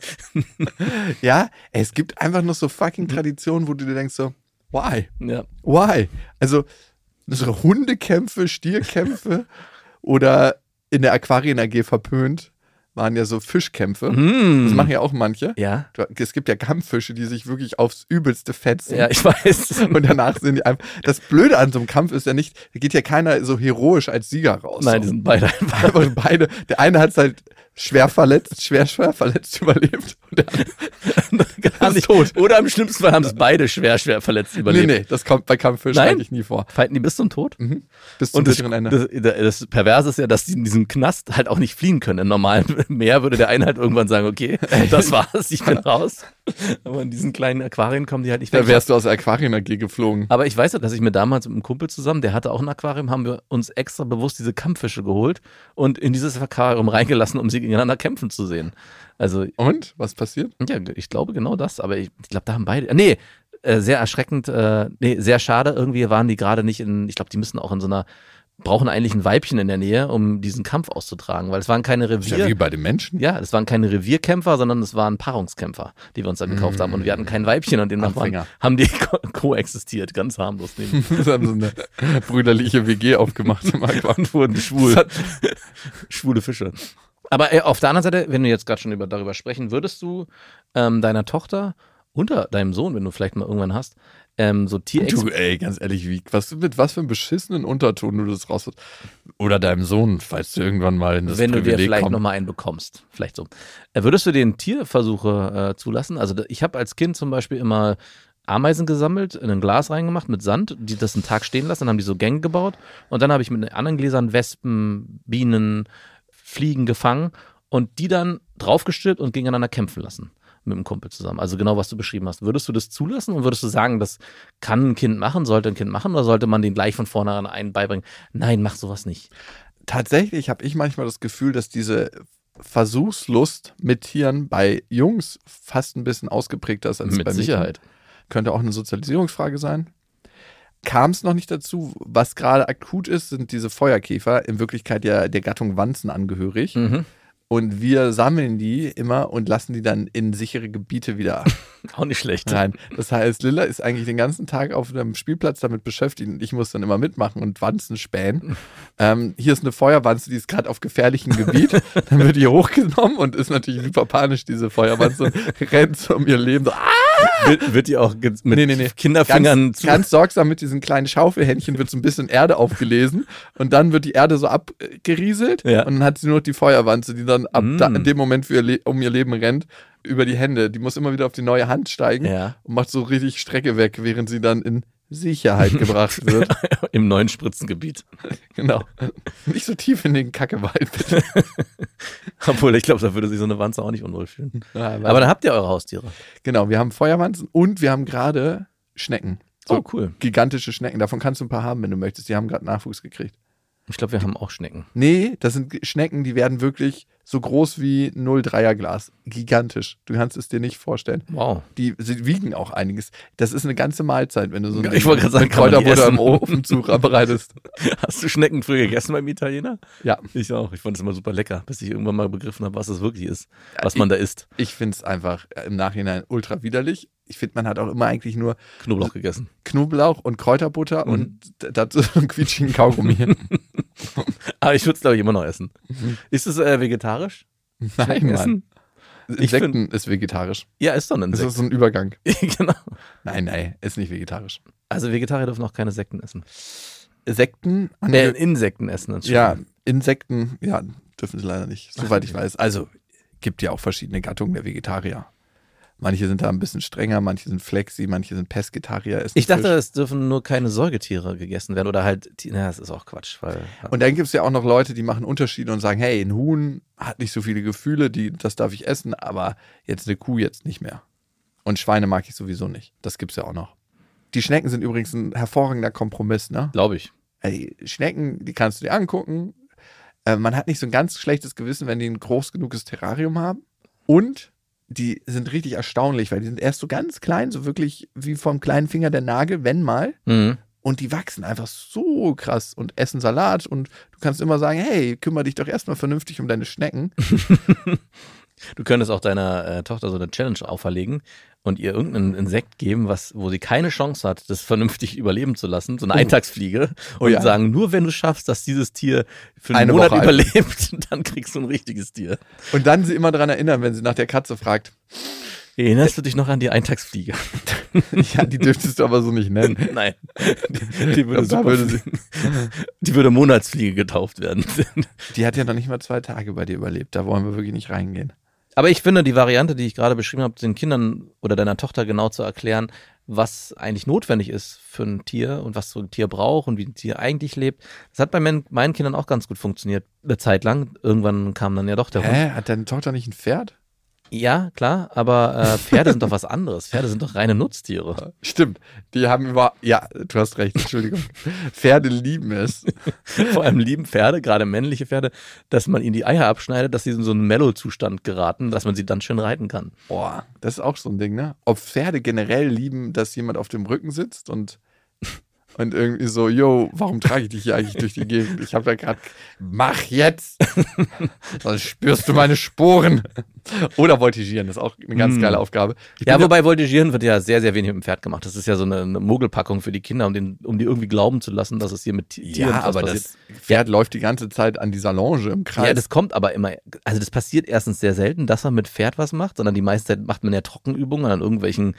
Ja, es gibt einfach noch so fucking Traditionen, wo du dir denkst so, why? Ja. Why? Also so Hundekämpfe, Stierkämpfe oder in der Aquarien AG verpönt waren ja so Fischkämpfe. Das machen ja auch manche. Ja. Es gibt ja Kampffische, die sich wirklich aufs Übelste fetzen. Ja, ich weiß. Und danach sind die einfach. Das Blöde an so einem Kampf ist ja nicht, da geht ja keiner so heroisch als Sieger raus. Nein, so. die sind beide einfach beide. Der eine hat es halt schwer verletzt überlebt. Und Gar nicht. tot. Oder im schlimmsten Fall haben es beide schwer verletzt überlebt. Nee, das kommt bei Kampffisch Nein? eigentlich nie vor. Fighten die bis zum Tod? Bis zum Und das, bitteren Ende. das Perverse ist ja, dass die in diesem Knast halt auch nicht fliehen können. Im normalen Meer würde der eine halt irgendwann sagen, okay, das war's, ich bin raus. Aber in diesen kleinen Aquarien kommen die halt nicht weg. Da wärst du aus der Aquarien AG geflogen. Aber ich weiß ja, dass ich mir damals mit einem Kumpel zusammen, der hatte auch ein Aquarium, haben wir uns extra bewusst diese Kampffische geholt und in dieses Aquarium reingelassen, um sie gegeneinander kämpfen zu sehen. Also, Und? Was passiert? ja, ich glaube genau das, aber ich glaube, da haben beide, sehr erschreckend, sehr schade, irgendwie waren die gerade nicht ich glaube, die müssen auch in so einer, brauchen eigentlich ein Weibchen in der Nähe, um diesen Kampf auszutragen, weil es waren keine Das ist ja wie bei den Menschen. Ja, das waren keine Revierkämpfer, sondern es waren Paarungskämpfer, die wir uns dann gekauft haben. Und wir hatten kein Weibchen und demnach haben die koexistiert, ganz harmlos. Wir haben so eine brüderliche WG aufgemacht im Aquarium. Und wurden schwule Fische. Aber auf der anderen Seite, wenn wir jetzt gerade schon darüber sprechen, würdest du deiner Tochter oder deinem Sohn, wenn du vielleicht mal irgendwann hast, so Du, ey, ganz ehrlich, mit was für einem beschissenen Unterton du das raus. Oder deinem Sohn, falls du irgendwann mal in das wenn du dir Privileg vielleicht kommst. nochmal einen bekommst, vielleicht so. Würdest du den Tierversuche zulassen? Also ich habe als Kind zum Beispiel immer Ameisen gesammelt, in ein Glas reingemacht mit Sand, die das einen Tag stehen lassen, dann haben die so Gänge gebaut und dann habe ich mit anderen Gläsern Wespen, Bienen, Fliegen gefangen und die dann draufgestülpt und gegeneinander kämpfen lassen. Mit einem Kumpel zusammen. Also genau, was du beschrieben hast. Würdest du das zulassen und würdest du sagen, das kann ein Kind machen, sollte ein Kind machen oder sollte man den gleich von vornherein beibringen? Nein, mach sowas nicht. Tatsächlich habe ich manchmal das Gefühl, dass diese Versuchslust mit Tieren bei Jungs fast ein bisschen ausgeprägter ist als Mit bei Sicherheit. Mädchen. Könnte auch eine Sozialisierungsfrage sein. Kam es noch nicht dazu. Was gerade akut ist, sind diese Feuerkäfer, in Wirklichkeit ja der Gattung Wanzen angehörig. Mhm. Und wir sammeln die immer und lassen die dann in sichere Gebiete wieder Auch nicht schlecht. rein. Das heißt, Lilla ist eigentlich den ganzen Tag auf dem Spielplatz damit beschäftigt und ich muss dann immer mitmachen und Wanzen spähen. Hier ist eine Feuerwanze, die ist gerade auf gefährlichem Gebiet. Dann wird die hochgenommen und ist natürlich super panisch, diese Feuerwanze, und rennt um ihr Leben. So, Wird die auch mit Kinderfingern ganz sorgsam mit diesen kleinen Schaufelhändchen wird so ein bisschen Erde aufgelesen und dann wird die Erde so abgerieselt und dann hat sie nur noch die Feuerwanze, die dann in dem Moment um ihr Leben rennt, über die Hände. Die muss immer wieder auf die neue Hand steigen und macht so richtig Strecke weg, während sie dann in Sicherheit gebracht wird. Im neuen Spritzengebiet. Genau. Nicht so tief in den Kackewald, bitte. Obwohl, ich glaube, da würde sich so eine Wanze auch nicht unwohl fühlen. Ja, Aber dann habt ihr eure Haustiere. genau, wir haben Feuerwanzen und wir haben gerade Schnecken. So cool. gigantische Schnecken. Davon kannst du ein paar haben, wenn du möchtest. Die haben gerade Nachwuchs gekriegt. Ich glaube, wir haben auch Schnecken. Nee, das sind Schnecken, die werden wirklich so groß wie 0,3er Glas. Gigantisch. Du kannst es dir nicht vorstellen. Wow. Sie wiegen auch einiges. Das ist eine ganze Mahlzeit, wenn du so Ich wollte gerade sagen, kann man die Kräuterbutter essen? im Ofen zubereitest. Hast du Schnecken früher gegessen beim Italiener? Ja. Ich auch. Ich fand es immer super lecker, bis ich irgendwann mal begriffen habe, was es wirklich ist, was man da isst. Ich finde es einfach im Nachhinein ultra widerlich. Ich finde, man hat auch immer eigentlich nur Knoblauch gegessen. Knoblauch und Kräuterbutter und dazu so einen quietschigen Kaugummi. Aber ich würde es, glaube ich, immer noch essen. Ist es vegetarisch? Nein, Mann. Essen? Insekten ist vegetarisch. Ja, ist doch ein Das Insekt. ist so ein Übergang. Genau. Nein, ist nicht vegetarisch. Also Vegetarier dürfen auch keine Sekten essen. Insekten? Insekten essen. Ja, Insekten, ja, dürfen sie leider nicht, soweit ich weiß. Also, gibt ja auch verschiedene Gattungen der Vegetarier. Manche sind da ein bisschen strenger, manche sind Flexi, manche sind Pesketarier. Ich dachte, es dürfen nur keine Säugetiere gegessen werden oder halt, das ist auch Quatsch. Und dann gibt es ja auch noch Leute, die machen Unterschiede und sagen, hey, ein Huhn hat nicht so viele Gefühle, das darf ich essen, aber jetzt eine Kuh jetzt nicht mehr. Und Schweine mag ich sowieso nicht. Das gibt's ja auch noch. Die Schnecken sind übrigens ein hervorragender Kompromiss, ne? Glaube ich. Hey, Schnecken, die kannst du dir angucken. Man hat nicht so ein ganz schlechtes Gewissen, wenn die ein groß genuges Terrarium haben. Und die sind richtig erstaunlich, weil die sind erst so ganz klein, so wirklich wie vom kleinen Finger der Nagel, wenn mal. Mhm. Und die wachsen einfach so krass und essen Salat. Und du kannst immer sagen, hey, kümmere dich doch erstmal vernünftig um deine Schnecken. Du könntest auch deiner Tochter so eine Challenge auferlegen und ihr irgendein Insekt geben, wo sie keine Chance hat, das vernünftig überleben zu lassen, so eine Eintagsfliege, und sagen, nur wenn du schaffst, dass dieses Tier für einen Monat Woche überlebt, dann kriegst du ein richtiges Tier. Und dann sie immer daran erinnern, wenn sie nach der Katze fragt. Erinnerst du dich noch an die Eintagsfliege? Ja, die dürftest du aber so nicht nennen. Nein. Die würde Monatsfliege getauft werden. Die hat ja noch nicht mal 2 Tage bei dir überlebt. Da wollen wir wirklich nicht reingehen. Aber ich finde, die Variante, die ich gerade beschrieben habe, den Kindern oder deiner Tochter genau zu erklären, was eigentlich notwendig ist für ein Tier und was so ein Tier braucht und wie ein Tier eigentlich lebt, das hat bei meinen Kindern auch ganz gut funktioniert. Eine Zeit lang. Irgendwann kam dann ja doch der Hund. Hat deine Tochter nicht ein Pferd? Ja, klar, aber Pferde sind doch was anderes. Pferde sind doch reine Nutztiere. Stimmt, die haben ja, du hast recht, Entschuldigung. Pferde lieben es. Vor allem lieben Pferde, gerade männliche Pferde, dass man ihnen die Eier abschneidet, dass sie in so einen Mellow-Zustand geraten, dass man sie dann schön reiten kann. Boah, das ist auch so ein Ding, ne? Ob Pferde generell lieben, dass jemand auf dem Rücken sitzt und irgendwie so, yo, warum trage ich dich hier eigentlich durch die Gegend? Ich habe da gerade, mach jetzt, sonst spürst du meine Sporen. Oder voltigieren, das ist auch eine ganz geile Aufgabe. Ja, wobei voltigieren wird ja sehr, sehr wenig mit dem Pferd gemacht. Das ist ja so eine Mogelpackung für die Kinder, um die irgendwie glauben zu lassen, dass es hier mit Tieren ja, aber passiert. Das Pferd läuft die ganze Zeit an dieser Longe im Kreis. Ja, das kommt aber immer, also das passiert erstens sehr selten, dass man mit Pferd was macht, sondern die meiste Zeit macht man ja Trockenübungen an irgendwelchen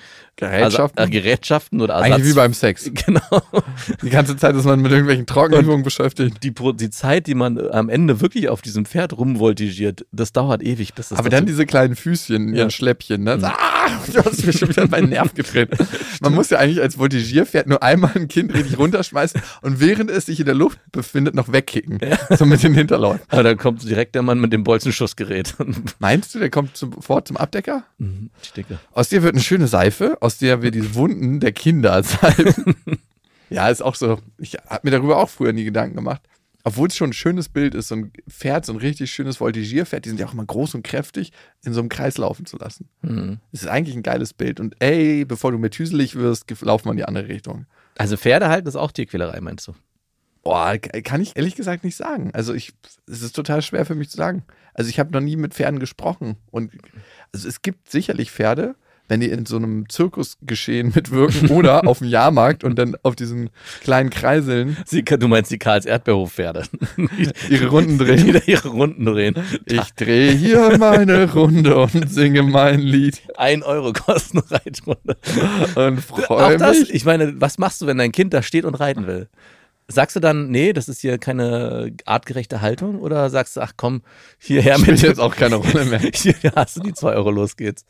Gerätschaften oder Ersatz. Eigentlich wie beim Sex. Genau. Die ganze Zeit ist man mit irgendwelchen Trockenübungen beschäftigt. Die Zeit, die man am Ende wirklich auf diesem Pferd rumvoltigiert, das dauert ewig. Bis das aber dann diese kleinen Füßchen, ihren Schläppchen, ne? Du hast mir schon wieder meinen Nerv gedreht. Man muss ja eigentlich als Voltigierpferd nur einmal ein Kind richtig runterschmeißen und während es sich in der Luft befindet, noch wegkicken. Ja. So mit den Hinterläufen. Aber dann kommt direkt der Mann mit dem Bolzenschussgerät. Meinst du, der kommt sofort zum Abdecker? Ich denke. Aus dir wird eine schöne Seife, aus der wir die Wunden der Kinder salben. Ja, ist auch so. Ich habe mir darüber auch früher nie Gedanken gemacht. Obwohl es schon ein schönes Bild ist, so ein Pferd, so ein richtig schönes Voltigierpferd, die sind ja auch immer groß und kräftig, in so einem Kreis laufen zu lassen. Das ist eigentlich ein geiles Bild. Und ey, bevor du methüselig wirst, lauf mal in die andere Richtung. Also Pferde halten ist auch Tierquälerei, meinst du? Boah, kann ich ehrlich gesagt nicht sagen. Also es ist total schwer für mich zu sagen. Also ich habe noch nie mit Pferden gesprochen. Und also es gibt sicherlich Pferde, wenn die in so einem Zirkusgeschehen mitwirken oder auf dem Jahrmarkt und dann auf diesen kleinen Kreiseln. Du meinst die Karls-Erdbeerhof-Pferde. Ihre Runden drehen. Wieder ihre Runden drehen. Ich drehe hier meine Runde und singe mein Lied. 1 Euro kosten Reitrunde. Und freue mich. Ich meine, was machst du, wenn dein Kind da steht und reiten will? Sagst du dann, nee, das ist hier keine artgerechte Haltung? Oder sagst du, ach komm, hierher mit. Spielt jetzt auch keine Rolle mehr. Hier hast du die 2 Euro, los geht's.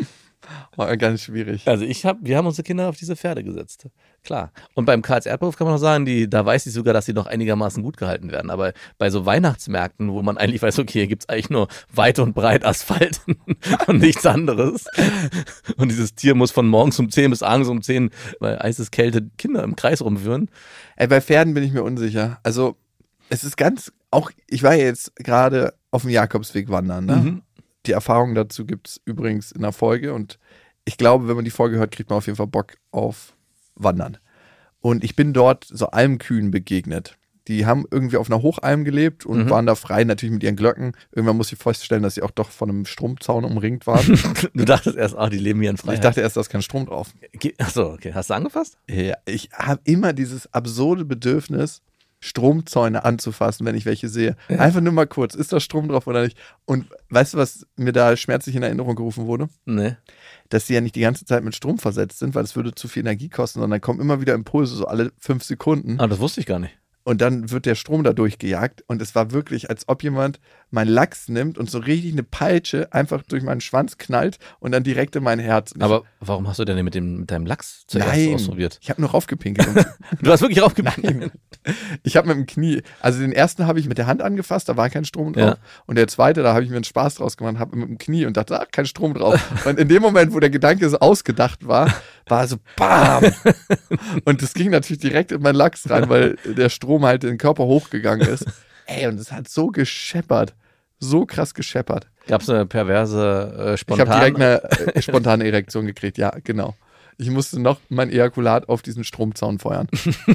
War ganz schwierig. Also wir haben unsere Kinder auf diese Pferde gesetzt. Klar. Und beim Karls-Erdbeerhof kann man noch sagen, da weiß ich sogar, dass sie noch einigermaßen gut gehalten werden. Aber bei so Weihnachtsmärkten, wo man eigentlich weiß, okay, hier gibt es eigentlich nur weit und breit Asphalt und nichts anderes. Und dieses Tier muss von morgens um 10 bis abends um 10 bei Eiseskälte Kinder im Kreis rumführen. Ey, bei Pferden bin ich mir unsicher. Also es ist ich war ja jetzt gerade auf dem Jakobsweg wandern, ne? Die Erfahrung dazu gibt es übrigens in der Folge und ich glaube, wenn man die Folge hört, kriegt man auf jeden Fall Bock auf Wandern. Und ich bin dort so Almkühen begegnet. Die haben irgendwie auf einer Hochalm gelebt und waren da frei, natürlich mit ihren Glöcken. Irgendwann muss ich feststellen, dass sie auch doch von einem Stromzaun umringt waren. Du dachtest erst, die leben hier in Freiheit. Ich dachte erst, da ist kein Strom drauf. Achso, okay. Hast du angefasst? Ja, ich habe immer dieses absurde Bedürfnis, Stromzäune anzufassen, wenn ich welche sehe. Einfach nur mal kurz, ist da Strom drauf oder nicht? Und weißt du, was mir da schmerzlich in Erinnerung gerufen wurde? Nee. Dass sie ja nicht die ganze Zeit mit Strom versetzt sind, weil es würde zu viel Energie kosten, sondern dann kommen immer wieder Impulse, so alle 5 Sekunden. Ah, das wusste ich gar nicht. Und dann wird der Strom da durchgejagt und es war wirklich, als ob jemand meinen Lachs nimmt und so richtig eine Peitsche einfach durch meinen Schwanz knallt und dann direkt in mein Herz. Aber warum hast du denn mit deinem Lachs zuerst ausprobiert? Ich habe nur raufgepinkelt. Du hast wirklich raufgepinkelt? Nein. Ich habe mit dem Knie, also den ersten habe ich mit der Hand angefasst, da war kein Strom drauf. Ja. Und der zweite, da habe ich mir einen Spaß draus gemacht, habe mit dem Knie und dachte, kein Strom drauf. Und in dem Moment, wo der Gedanke so ausgedacht war so BAM! Und das ging natürlich direkt in meinen Lachs rein, weil der Strom halt in den Körper hochgegangen ist. Ey, und es hat so gescheppert. So krass gescheppert. Gab es eine perverse Ich habe direkt eine spontane Erektion gekriegt, ja, genau. Ich musste noch mein Ejakulat auf diesen Stromzaun feuern.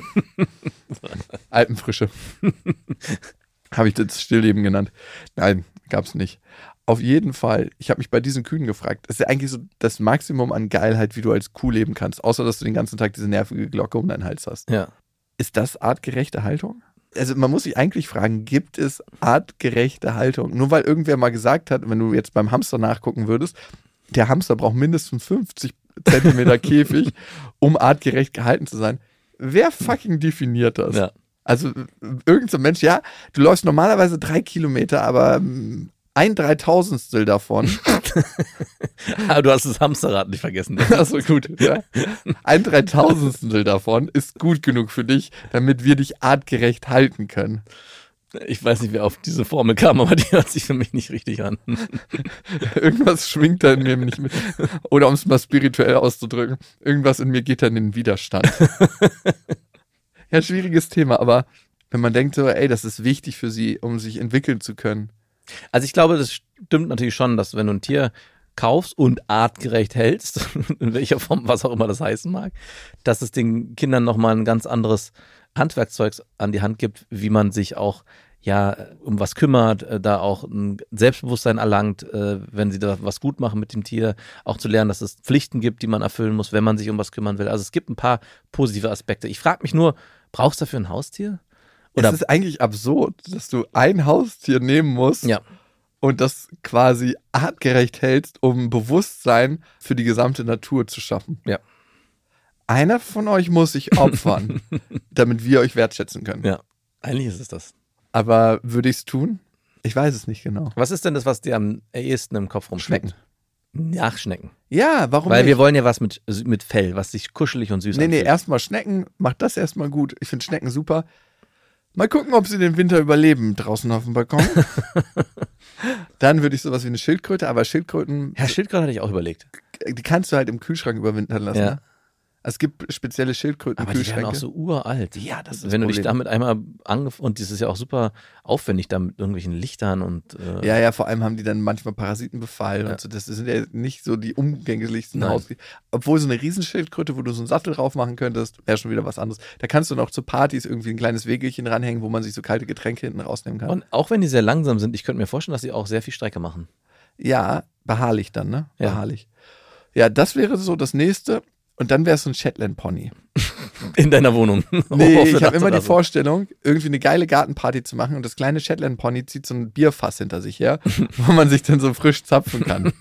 Alpenfrische. Habe ich das Stillleben genannt. Nein, gab's nicht. Auf jeden Fall, ich habe mich bei diesen Kühen gefragt, das ist ja eigentlich so das Maximum an Geilheit, wie du als Kuh leben kannst, außer dass du den ganzen Tag diese nervige Glocke um deinen Hals hast. Ja. Ist das artgerechte Haltung? Also man muss sich eigentlich fragen, gibt es artgerechte Haltung? Nur weil irgendwer mal gesagt hat, wenn du jetzt beim Hamster nachgucken würdest, der Hamster braucht mindestens 50 Zentimeter Käfig, um artgerecht gehalten zu sein. Wer fucking definiert das? Ja. Also irgend so ein Mensch, ja, du läufst normalerweise 3 Kilometer, aber ein 3.000stel davon. Aber du hast das Hamsterrad nicht vergessen. Achso, gut. Ja. Ein 3.000stel davon ist gut genug für dich, damit wir dich artgerecht halten können. Ich weiß nicht, wer auf diese Formel kam, aber die hört sich für mich nicht richtig an. Irgendwas schwingt da in mir nicht mit. Oder um es mal spirituell auszudrücken, irgendwas in mir geht dann in den Widerstand. Ja, schwieriges Thema, aber wenn man denkt so, ey, das ist wichtig für sie, um sich entwickeln zu können. Also ich glaube, das stimmt natürlich schon, dass wenn du ein Tier kaufst und artgerecht hältst, in welcher Form, was auch immer das heißen mag, dass es den Kindern nochmal ein ganz anderes Handwerkzeug an die Hand gibt, wie man sich auch um was kümmert, da auch ein Selbstbewusstsein erlangt, wenn sie da was gut machen mit dem Tier, auch zu lernen, dass es Pflichten gibt, die man erfüllen muss, wenn man sich um was kümmern will. Also es gibt ein paar positive Aspekte. Ich frage mich nur, brauchst du dafür ein Haustier? Oder? Es ist eigentlich absurd, dass du ein Haustier nehmen musst und das quasi artgerecht hältst, um Bewusstsein für die gesamte Natur zu schaffen. Ja. Einer von euch muss sich opfern, damit wir euch wertschätzen können. Ja, eigentlich ist es das. Aber würde ich es tun? Ich weiß es nicht genau. Was ist denn das, was dir am ehesten im Kopf rumschmeckt? Schnecken. Ja, warum Weil nicht? wir wollen ja was mit Fell, was sich kuschelig und süß anfühlt. Nee, erstmal Schnecken. Macht das erstmal gut. Ich finde Schnecken super. Mal gucken, ob sie den Winter überleben draußen auf dem Balkon. Dann würde ich sowas wie eine Schildkröte, aber Schildkröten... Ja, Schildkröte hatte ich auch überlegt. Die kannst du halt im Kühlschrank überwintern lassen. Ja. Ne? Es gibt spezielle Schildkröten. Aber die werden auch so uralt. Ja, das ist das Wenn du dich Problem. damit einmal und das ist ja auch super aufwendig, da mit irgendwelchen Lichtern und Ja, vor allem haben die dann manchmal Parasitenbefall und so. Das sind ja nicht so die umgänglichsten Haustiere. Obwohl so eine Riesenschildkröte, wo du so einen Sattel drauf machen könntest, wäre schon wieder was anderes. Da kannst du noch zu Partys irgendwie ein kleines Wegelchen ranhängen, wo man sich so kalte Getränke hinten rausnehmen kann. Und auch wenn die sehr langsam sind, ich könnte mir vorstellen, dass sie auch sehr viel Strecke machen. Ja, beharrlich dann, ne? Ja. Beharrlich. Ja, das wäre so das Nächste. Und dann wäre es so ein Shetland-Pony. In deiner Wohnung. Nee, ich habe immer die Vorstellung, irgendwie eine geile Gartenparty zu machen und das kleine Shetland-Pony zieht so ein Bierfass hinter sich her, wo man sich dann so frisch zapfen kann.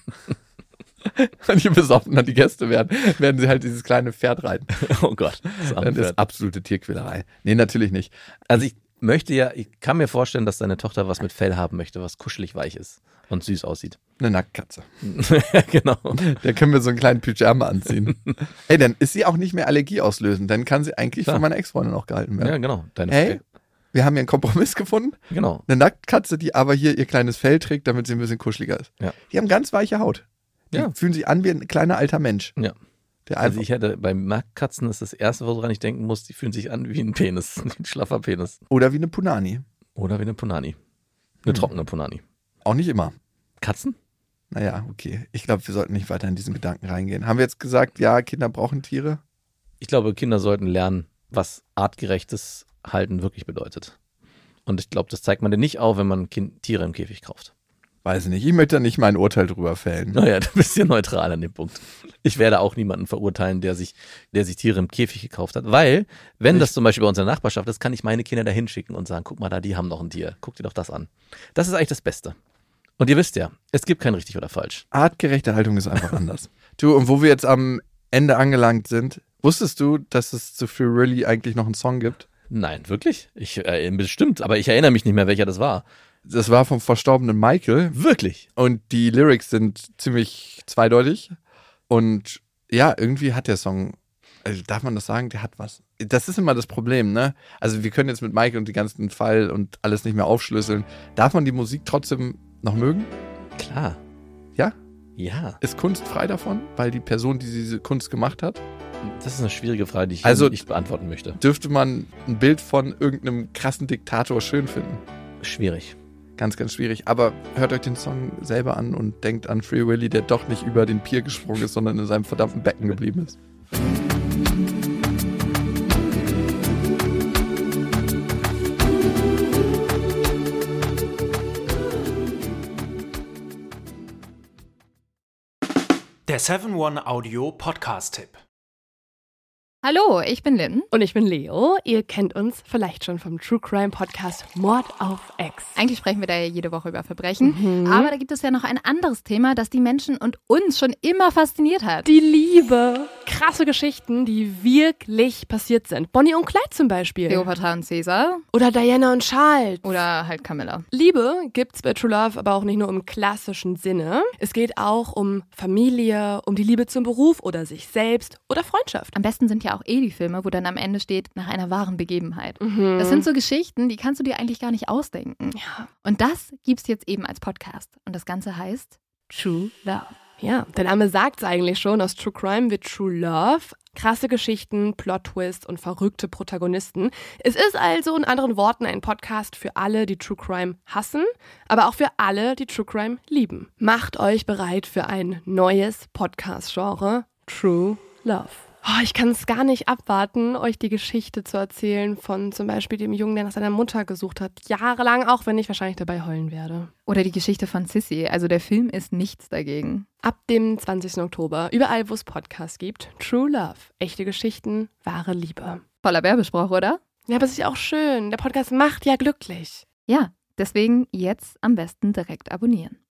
Und je besoffener die Gäste werden sie halt dieses kleine Pferd reiten. Oh Gott. Das ist absolute Tierquälerei. Nee, natürlich nicht. Also ich kann mir vorstellen, dass deine Tochter was mit Fell haben möchte, was kuschelig weich ist und süß aussieht. Eine Nacktkatze. Ja, genau. Da können wir so einen kleinen Pyjama anziehen. Ey, dann ist sie auch nicht mehr allergieauslösend. Dann kann sie eigentlich von meiner Ex-Freundin auch gehalten werden. Ja, genau. Hey, wir haben hier einen Kompromiss gefunden. Genau. Eine Nacktkatze, die aber hier ihr kleines Fell trägt, damit sie ein bisschen kuscheliger ist. Ja. Die haben ganz weiche Haut. Die Ja. fühlen sich an wie ein kleiner alter Mensch. Ja. Der Also einfach, ich hätte bei Marktkatzen ist das erste, woran ich denken muss, die fühlen sich an wie ein Penis, wie ein schlaffer Penis. oder wie eine Punani. Oder wie eine Punani. Eine trockene Punani. Auch nicht immer. Katzen? Naja, okay. Ich glaube, wir sollten nicht weiter in diesen Gedanken reingehen. Haben wir jetzt gesagt, ja, Kinder brauchen Tiere? Ich glaube, Kinder sollten lernen, was artgerechtes Halten wirklich bedeutet. Und ich glaube, das zeigt man dir nicht auf, wenn man Tiere im Käfig kauft. Weiß ich nicht. Ich möchte da nicht mein Urteil drüber fällen. Naja, du bist ja neutral an dem Punkt. Ich werde auch niemanden verurteilen, der sich Tiere im Käfig gekauft hat. Weil, wenn das zum Beispiel bei uns in der Nachbarschaft ist, kann ich meine Kinder da hinschicken und sagen, guck mal da, die haben noch ein Tier. Guck dir doch das an. Das ist eigentlich das Beste. Und ihr wisst ja, es gibt kein richtig oder falsch. Artgerechte Haltung ist einfach anders. Du, und wo wir jetzt am Ende angelangt sind, wusstest du, dass es zu Free Willy eigentlich noch einen Song gibt? Nein, wirklich? Bestimmt, aber ich erinnere mich nicht mehr, welcher das war. Das war vom verstorbenen Michael. Wirklich? Und die Lyrics sind ziemlich zweideutig. Und ja, irgendwie hat der Song, also darf man das sagen, der hat was. Das ist immer das Problem, ne? Also wir können jetzt mit Michael und die ganzen Fall und alles nicht mehr aufschlüsseln. Darf man die Musik trotzdem noch mögen? Klar. Ja? Ja. Ist Kunst frei davon? Weil die Person, die diese Kunst gemacht hat? Das ist eine schwierige Frage, die ich nicht beantworten möchte. Dürfte man ein Bild von irgendeinem krassen Diktator schön finden? Schwierig. Ganz, ganz schwierig. Aber hört euch den Song selber an und denkt an Free Willy, der doch nicht über den Pier gesprungen ist, sondern in seinem verdammten Becken geblieben ist. Der 7-One Audio Podcast-Tipp. Hallo, ich bin Lynn. Und ich bin Leo. Ihr kennt uns vielleicht schon vom True Crime Podcast Mord auf Ex. Eigentlich sprechen wir da ja jede Woche über Verbrechen. Aber da gibt es ja noch ein anderes Thema, das die Menschen und uns schon immer fasziniert hat. Die Liebe. Krasse Geschichten, die wirklich passiert sind. Bonnie und Clyde zum Beispiel. Cleopatra und Caesar. Oder Diana und Charles. Oder halt Camilla. Liebe gibt's bei True Love aber auch nicht nur im klassischen Sinne. Es geht auch um Familie, um die Liebe zum Beruf oder sich selbst oder Freundschaft. Am besten sind ja auch die Filme, wo dann am Ende steht, nach einer wahren Begebenheit. Das sind so Geschichten, die kannst du dir eigentlich gar nicht ausdenken. Ja. Und das gibt's jetzt eben als Podcast. Und das Ganze heißt True Love. Ja, der Name sagt's eigentlich schon. Aus True Crime wird True Love. Krasse Geschichten, Plot-Twists und verrückte Protagonisten. Es ist also in anderen Worten ein Podcast für alle, die True Crime hassen, aber auch für alle, die True Crime lieben. Macht euch bereit für ein neues Podcast-Genre, True Love. Oh, ich kann es gar nicht abwarten, euch die Geschichte zu erzählen von zum Beispiel dem Jungen, der nach seiner Mutter gesucht hat. Jahrelang, auch wenn ich wahrscheinlich dabei heulen werde. Oder die Geschichte von Sissy. Also der Film ist nichts dagegen. Ab dem 20. Oktober, überall wo es Podcasts gibt, True Love. Echte Geschichten, wahre Liebe. Voller Werbespruch, oder? Ja, aber es ist ja auch schön. Der Podcast macht ja glücklich. Ja, deswegen jetzt am besten direkt abonnieren.